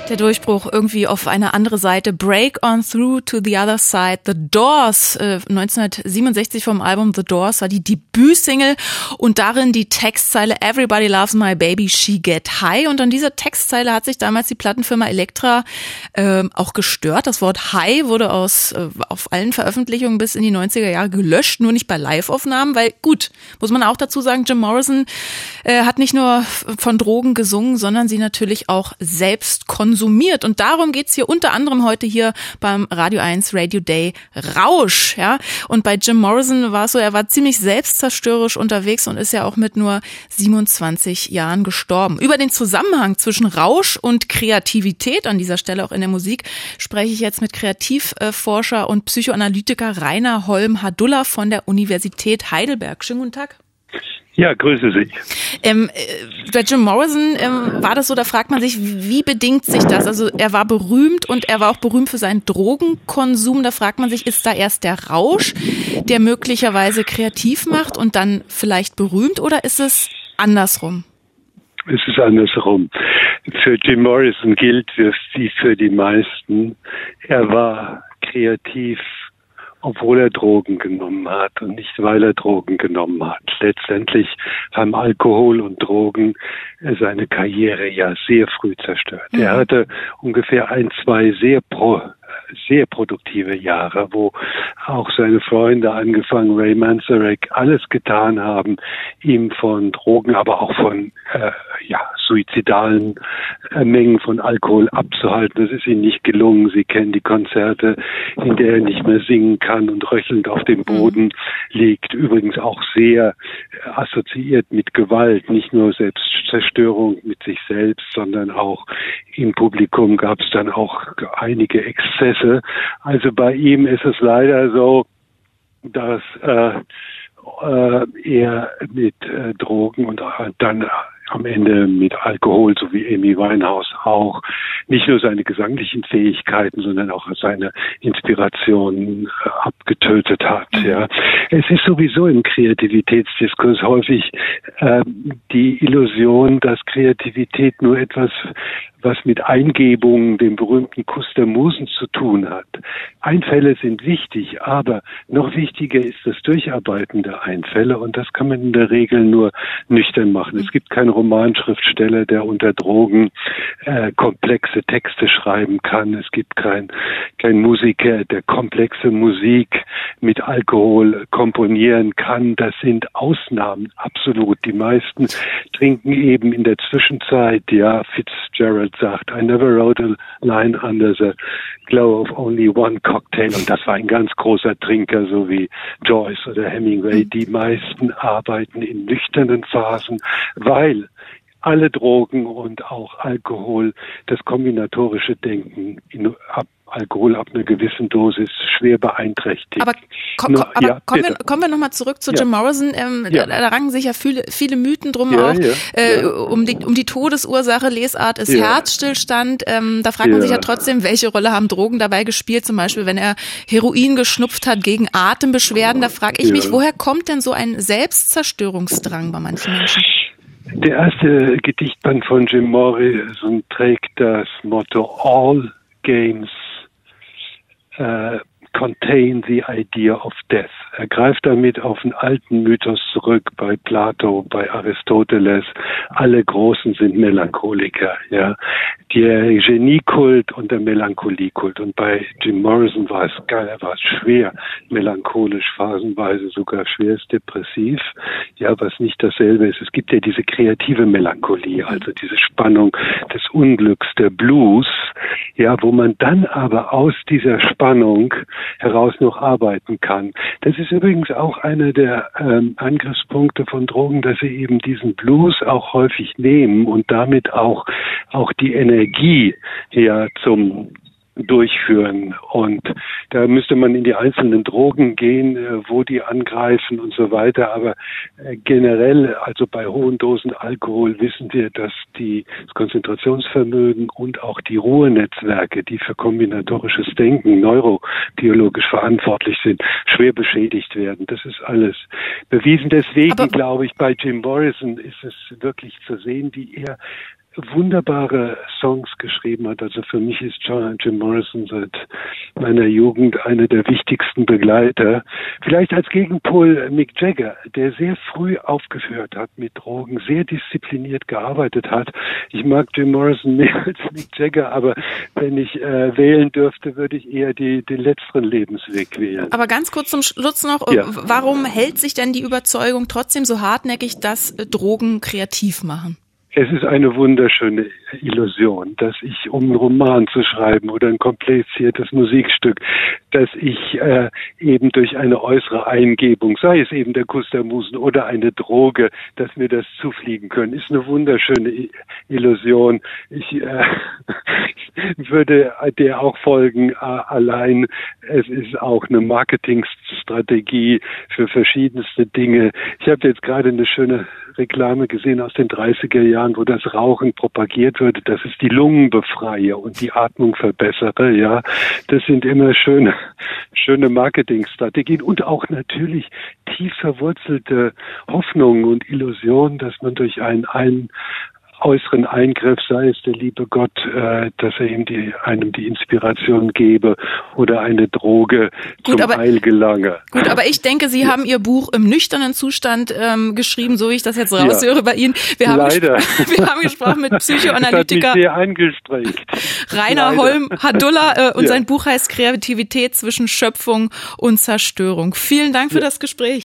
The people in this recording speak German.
Der Durchbruch irgendwie auf eine andere Seite. Break on through to the other side. The Doors, 1967 vom Album The Doors, war die Debütsingle und darin die Textzeile Everybody loves my baby, she get high. Und an dieser Textzeile hat sich damals die Plattenfirma Elektra auch gestört. Das Wort high wurde auf allen Veröffentlichungen bis in die 90er Jahre gelöscht, nur nicht bei Live-Aufnahmen, weil gut, muss man auch dazu sagen, Jim Morrison hat nicht nur von Drogen gesungen, sondern sie natürlich auch selbst konsumiert. Und darum geht's hier unter anderem heute hier beim Radio 1 Radio Day Rausch. Ja? Und bei Jim Morrison war es so, er war ziemlich selbstzerstörerisch unterwegs und ist ja auch mit nur 27 Jahren gestorben. Über den Zusammenhang zwischen Rausch und Kreativität an dieser Stelle auch in der Musik spreche ich jetzt mit Kreativforscher und Psychoanalytiker Rainer Holm-Hadulla von der Universität Heidelberg. Schönen guten Tag. Ja, grüße Sie. Bei Jim Morrison war das so, da fragt man sich, wie bedingt sich das? Also er war berühmt und er war auch berühmt für seinen Drogenkonsum. Da fragt man sich, ist da erst der Rausch, der möglicherweise kreativ macht und dann vielleicht berühmt, oder ist es andersrum? Es ist andersrum. Für Jim Morrison gilt, wie für die meisten, er war kreativ, obwohl er Drogen genommen hat und nicht, weil er Drogen genommen hat. Letztendlich haben Alkohol und Drogen seine Karriere ja sehr früh zerstört. Er hatte ungefähr 2 sehr produktive Jahre, wo auch seine Freunde, angefangen Ray Manzarek, alles getan haben, ihm von Drogen, aber auch von suizidalen Mengen von Alkohol abzuhalten. Das ist ihnen nicht gelungen. Sie kennen die Konzerte, in der er nicht mehr singen kann und röchelnd auf dem Boden liegt. Übrigens auch sehr assoziiert mit Gewalt, nicht nur Selbstzerstörung mit sich selbst, sondern auch im Publikum gab es dann auch einige Exzesse. Also bei ihm ist es leider so, dass er mit Drogen und dann am Ende mit Alkohol, so wie Amy Winehouse auch, nicht nur seine gesanglichen Fähigkeiten, sondern auch seine Inspiration abgetötet hat. Ja. Es ist sowieso im Kreativitätsdiskurs häufig die Illusion, dass Kreativität nur etwas, was mit Eingebungen, dem berühmten Kuss der Musen zu tun hat. Einfälle sind wichtig, aber noch wichtiger ist das Durcharbeiten der Einfälle, und das kann man in der Regel nur nüchtern machen. Es gibt keinen Romanschriftsteller, der unter Drogen komplexe Texte schreiben kann. Es gibt kein Musiker, der komplexe Musik mit Alkohol komponieren kann. Das sind Ausnahmen, absolut. Die meisten trinken eben in der Zwischenzeit, ja, Fitzgerald sagt, I never wrote a line under the glow of only one cocktail. Und das war ein ganz großer Trinker, so wie Joyce oder Hemingway. Die meisten arbeiten in nüchternen Phasen, weil alle Drogen und auch Alkohol das kombinatorische Denken Alkohol ab einer gewissen Dosis schwer beeinträchtigt. Aber kommen wir nochmal zurück zu Jim Morrison. Da ranken sich ja viele Mythen drum um die Todesursache. Lesart ist Herzstillstand. Da fragt man sich ja trotzdem, welche Rolle haben Drogen dabei gespielt? Zum Beispiel, wenn er Heroin geschnupft hat gegen Atembeschwerden. Da frage ich mich, woher kommt denn so ein Selbstzerstörungsdrang bei manchen Menschen? Der erste Gedichtband von Jim Morrison trägt das Motto All Games contain the idea of death. Er greift damit auf einen alten Mythos zurück bei Plato, bei Aristoteles. Alle Großen sind Melancholiker, ja. Der Geniekult und der Melancholiekult. Und bei Jim Morrison war es schwer melancholisch, phasenweise sogar schwerst depressiv. Ja, was nicht dasselbe ist. Es gibt ja diese kreative Melancholie, also diese Spannung des Unglücks, der Blues, ja, wo man dann aber aus dieser Spannung heraus noch arbeiten kann. Das ist übrigens auch einer der Angriffspunkte von Drogen, dass sie eben diesen Blues auch häufig nehmen und damit auch die Energie zum Durchführen. Und da müsste man in die einzelnen Drogen gehen, wo die angreifen und so weiter. Aber generell, also bei hohen Dosen Alkohol, wissen wir, dass das Konzentrationsvermögen und auch die Ruhenetzwerke, die für kombinatorisches Denken neurobiologisch verantwortlich sind, schwer beschädigt werden. Das ist alles bewiesen. Deswegen glaube ich, bei Jim Morrison ist es wirklich zu sehen, wie er wunderbare Songs geschrieben hat. Also für mich ist Jim Morrison seit meiner Jugend einer der wichtigsten Begleiter. Vielleicht als Gegenpol Mick Jagger, der sehr früh aufgehört hat mit Drogen, sehr diszipliniert gearbeitet hat. Ich mag Jim Morrison mehr als Mick Jagger, aber wenn ich wählen dürfte, würde ich eher den letzteren Lebensweg wählen. Aber ganz kurz zum Schluss noch, ja. Warum hält sich denn die Überzeugung trotzdem so hartnäckig, dass Drogen kreativ machen? Es ist eine wunderschöne Illusion, dass ich, um einen Roman zu schreiben oder ein kompliziertes Musikstück, dass ich eben durch eine äußere Eingebung, sei es eben der Kuss der Musen oder eine Droge, dass mir das zufliegen können, ist eine wunderschöne Illusion. Ich würde der auch folgen, allein es ist auch eine Marketingstrategie für verschiedenste Dinge. Ich habe jetzt gerade eine schöne Reklame gesehen aus den 30er Jahren, wo das Rauchen propagiert würde, dass es die Lungen befreie und die Atmung verbessere, ja. Das sind immer schöne Marketingstrategien und auch natürlich tief verwurzelte Hoffnungen und Illusionen, dass man durch einen äußeren Eingriff, sei es der liebe Gott, dass er ihm einem die Inspiration gebe oder eine Droge zum Heil gelange. Gut, aber ich denke, Sie haben Ihr Buch im nüchternen Zustand geschrieben, so wie ich das jetzt raushöre bei Ihnen. Wir haben gesprochen mit Psychoanalytiker das hat mich sehr angestrengt. Rainer Holm-Hadulla und sein Buch heißt Kreativität zwischen Schöpfung und Zerstörung. Vielen Dank für das Gespräch.